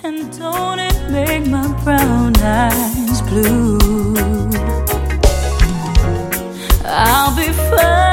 And don't it make my brown eyes blue? I'll be fine.